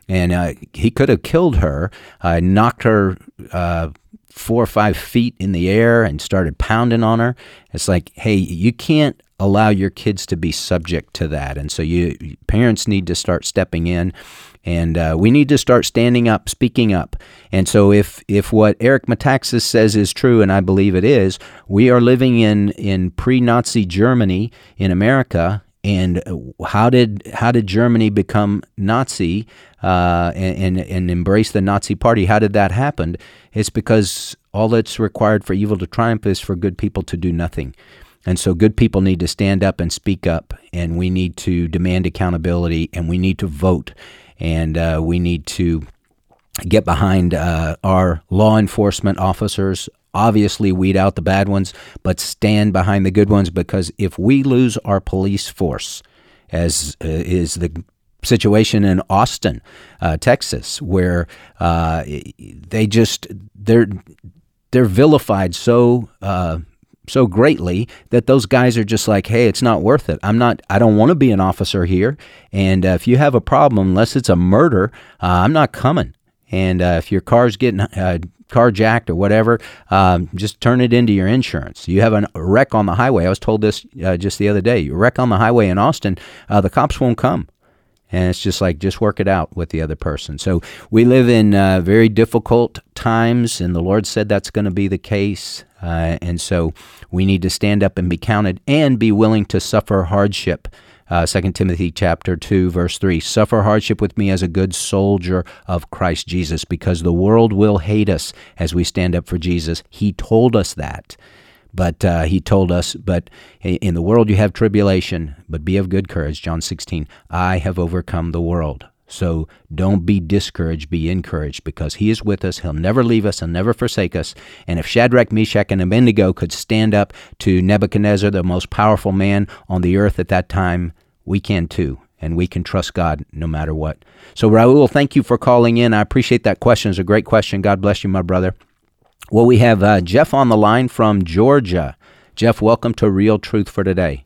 [SPEAKER 1] And uh, he could have killed her, uh, knocked her uh, four or five feet in the air and started pounding on her. It's like, hey, you can't allow your kids to be subject to that. And so you parents need to start stepping in, and uh, we need to start standing up, speaking up. And so if if what Eric Metaxas says is true, and I believe it is, we are living in, in pre-Nazi Germany in America. And how did how did Germany become Nazi uh, and, and and embrace the Nazi Party? How did that happen? It's because all that's required for evil to triumph is for good people to do nothing. And so good people need to stand up and speak up, and we need to demand accountability, and we need to vote, and uh, we need to get behind uh, our law enforcement officers. Obviously weed out the bad ones, but stand behind the good ones, because if we lose our police force, as uh, is the situation in Austin, uh, Texas, where uh, they just they're they're vilified so uh, so greatly that those guys are just like, hey, it's not worth it. I'm not. I don't want to be an officer here. And uh, if you have a problem, unless it's a murder, uh, I'm not coming. And uh, if your car's getting uh, carjacked or whatever, um, just turn it into your insurance. You have a wreck on the highway. I was told this uh, just the other day. You wreck on the highway in Austin, uh, the cops won't come. And it's just like, just work it out with the other person. So we live in uh, very difficult times, and the Lord said that's going to be the case. Uh, and so we need to stand up and be counted and be willing to suffer hardship. Uh, Second Timothy chapter two, verse three, suffer hardship with me as a good soldier of Christ Jesus, because the world will hate us as we stand up for Jesus. He told us that. But uh, he told us, but in the world you have tribulation, but be of good courage, John sixteen, I have overcome the world. So don't be discouraged, be encouraged, because he is with us. He'll never leave us. He'll never forsake us. And if Shadrach, Meshach, and Abednego could stand up to Nebuchadnezzar, the most powerful man on the earth at that time, we can too. And we can trust God no matter what. So Raul, thank you for calling in. I appreciate that question. It's a great question. God bless you, my brother. Well, we have uh, Jeff on the line from Georgia. Jeff, welcome to Real Truth for Today.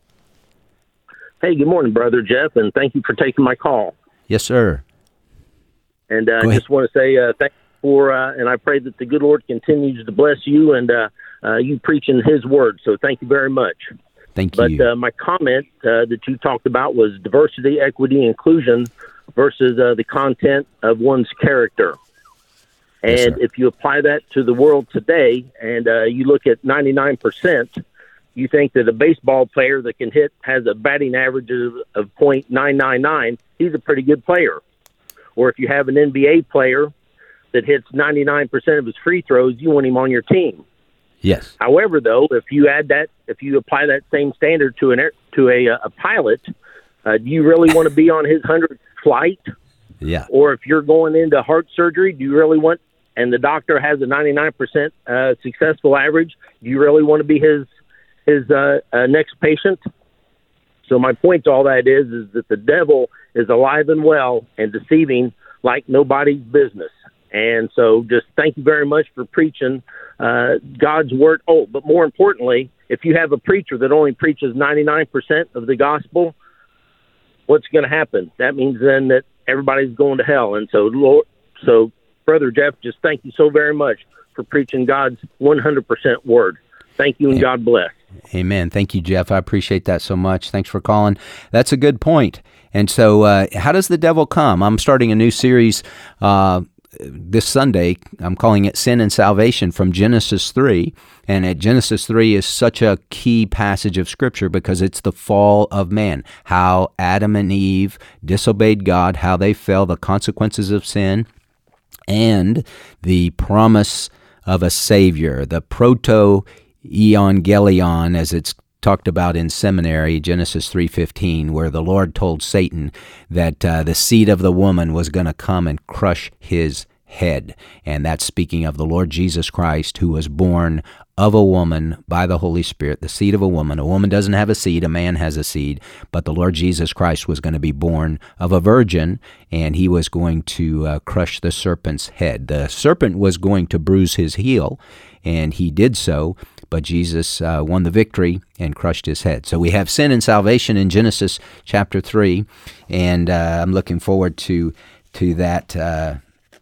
[SPEAKER 17] Hey, good morning, Brother Jeff, and thank you for taking my call.
[SPEAKER 1] Yes, sir.
[SPEAKER 17] And uh, I just want to say uh, thank you for, uh, and I pray that the good Lord continues to bless you and uh, uh, you preaching his word. So thank you very much.
[SPEAKER 1] Thank
[SPEAKER 17] but,
[SPEAKER 1] you.
[SPEAKER 17] But uh, my comment uh, that you talked about was diversity, equity, inclusion versus uh, the content of one's character. And yes, if you apply that to the world today and uh, you look at ninety-nine percent, you think that a baseball player that can hit has a batting average of, of point nine nine nine, he's a pretty good player. Or if you have an N B A player that hits ninety-nine percent of his free throws, you want him on your team.
[SPEAKER 1] Yes.
[SPEAKER 17] However, though, if you add that, if you apply that same standard to an air, to a, a pilot, uh, do you really want to be on his hundredth flight?
[SPEAKER 1] Yeah.
[SPEAKER 17] Or if you're going into heart surgery, do you really want, and the doctor has a ninety-nine percent uh, successful average, do you really want to be his his uh, uh, next patient? So my point to all that is, is that the devil is alive and well and deceiving like nobody's business. And so just thank you very much for preaching uh, God's word. Oh, but more importantly, if you have a preacher that only preaches ninety-nine percent of the gospel, what's going to happen? That means then that everybody's going to hell. And so, Lord, so Brother Jeff, just thank you so very much for preaching God's one hundred percent word. Thank you, and God bless.
[SPEAKER 1] Amen. Thank you, Jeff. I appreciate that so much. Thanks for calling. That's a good point. And so uh, how does the devil come? I'm starting a new series uh, this Sunday. I'm calling it Sin and Salvation from Genesis three. And at Genesis three is such a key passage of Scripture because it's the fall of man, how Adam and Eve disobeyed God, how they fell, the consequences of sin, and the promise of a Savior, the proto-evangelion, as it's talked about in seminary, Genesis three fifteen, where the Lord told Satan that uh, the seed of the woman was going to come and crush his head. And that's speaking of the Lord Jesus Christ, who was born of a woman by the Holy Spirit, the seed of a woman. A woman doesn't have a seed, a man has a seed, but the Lord Jesus Christ was going to be born of a virgin, and he was going to uh, crush the serpent's head. The serpent was going to bruise his heel, and he did so, but Jesus uh, won the victory and crushed his head. So we have sin and salvation in Genesis chapter three, and uh, I'm looking forward to to that uh,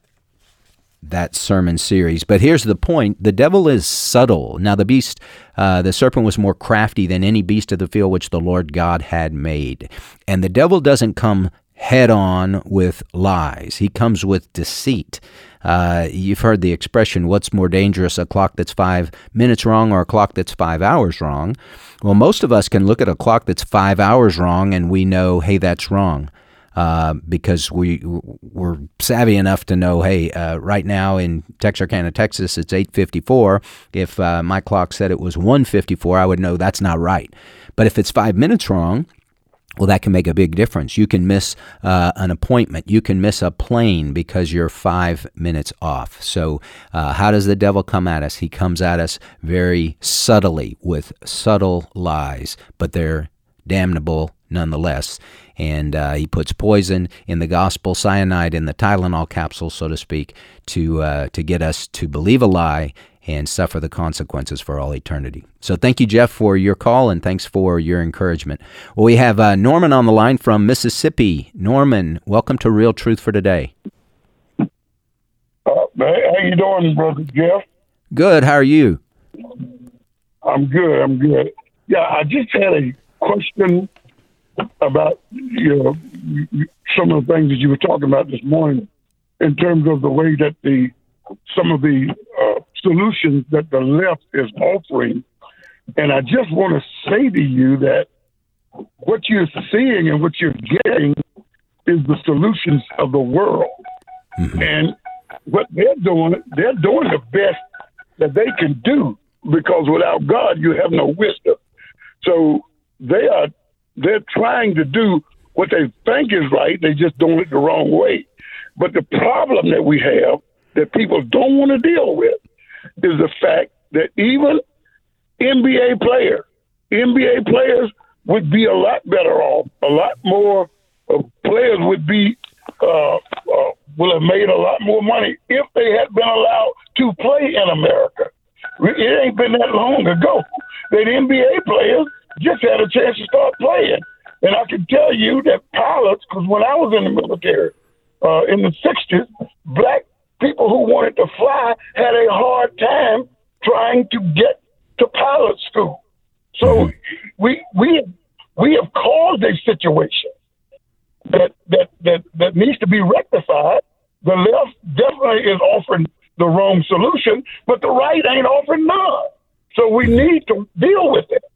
[SPEAKER 1] that sermon series. But here's the point. The devil is subtle. Now the beast, uh, the serpent was more crafty than any beast of the field which the Lord God had made. And the devil doesn't come head on with lies. He comes with deceit. Uh, you've heard the expression, what's more dangerous, a clock that's five minutes wrong or a clock that's five hours wrong? Well, most of us can look at a clock that's five hours wrong and we know, hey, that's wrong. Uh, because we, we're savvy enough to know, hey, uh, right now in Texarkana, Texas, it's eight fifty-four. If uh, my clock said it was one fifty-four, I would know that's not right. But if it's five minutes wrong, well, that can make a big difference. You can miss uh, an appointment. You can miss a plane because you're five minutes off. So uh, how does the devil come at us? He comes at us very subtly with subtle lies, but they're damnable nonetheless. And uh, he puts poison in the gospel, cyanide in the Tylenol capsule, so to speak, to uh, to get us to believe a lie and suffer the consequences for all eternity. So thank you, Jeff, for your call, and thanks for your encouragement. Well, we have uh, Norman on the line from Mississippi. Norman, welcome to Real Truth for Today.
[SPEAKER 18] Uh, hey, how you doing, Brother Jeff?
[SPEAKER 1] Good. How are you?
[SPEAKER 18] I'm good. I'm good. Yeah, I just had a question about you know some of the things that you were talking about this morning in terms of the way that the some of the uh, solutions that the left is offering. And I just want to say to you that what you're seeing and what you're getting is the solutions of the world. Mm-hmm. And what they're doing, they're doing the best that they can do, because without God, you have no wisdom. So they are, they're trying to do what they think is right. They just doing it the wrong way. But the problem that we have that people don't want to deal with is the fact that even N B A players, N B A players would be a lot better off. A lot more uh, players would be uh, uh, will have made a lot more money if they had been allowed to play in America. It ain't been that long ago that N B A players just had a chance to start playing. And I can tell you that pilots, because when I was in the military uh, in the sixties, black people who wanted to fly had a hard time trying to get to pilot school. So mm-hmm. we we we have caused a situation that that that that needs to be rectified. The left definitely is offering the wrong solution, but the right ain't offering none. So we need to deal with it.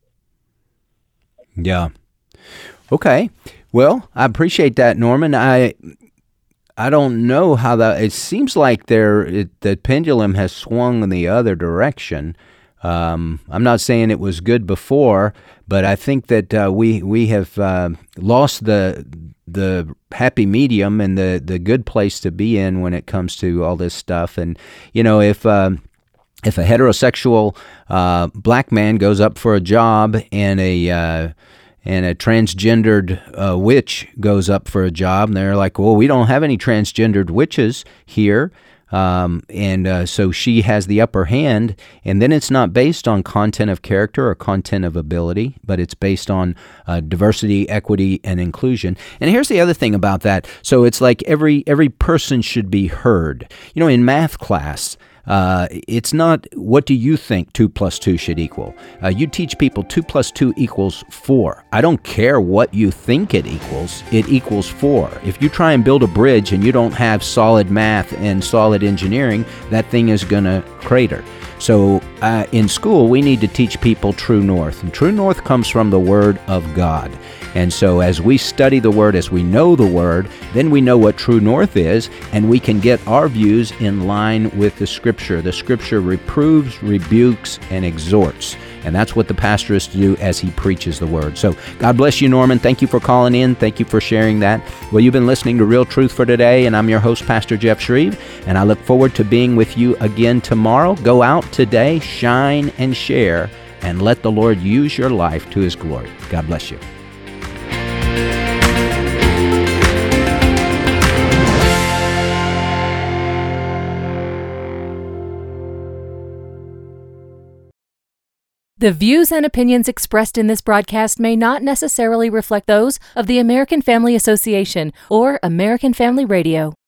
[SPEAKER 1] Yeah. Okay. Well, I appreciate that, Norman. I I don't know how that. It seems like there it, the pendulum has swung in the other direction. Um, I'm not saying it was good before, but I think that uh, we we have uh, lost the the happy medium and the the good place to be in when it comes to all this stuff. And you know, if um, if a heterosexual uh, black man goes up for a job and a uh, and a transgendered uh, witch goes up for a job, and they're like, well, we don't have any transgendered witches here. Um, and uh, so she has the upper hand, and then it's not based on content of character or content of ability, but it's based on uh, diversity, equity, and inclusion. And here's the other thing about that. So it's like every every person should be heard. You know, in math class, Uh, it's not what do you think two plus two should equal. Uh, you teach people two plus two equals four. I don't care what you think it equals. It equals four. If you try and build a bridge and you don't have solid math and solid engineering, that thing is going to crater. So uh, in school, we need to teach people true north. And true north comes from the Word of God. And so as we study the Word, as we know the Word, then we know what true north is, and we can get our views in line with the Scripture. The Scripture reproves, rebukes, and exhorts. And that's what the pastor is to do as he preaches the Word. So God bless you, Norman. Thank you for calling in. Thank you for sharing that. Well, you've been listening to Real Truth for Today, and I'm your host, Pastor Jeff Shreve, and I look forward to being with you again tomorrow. Go out today, shine and share, and let the Lord use your life to His glory. God bless you.
[SPEAKER 19] The views and opinions expressed in this broadcast may not necessarily reflect those of the American Family Association or American Family Radio.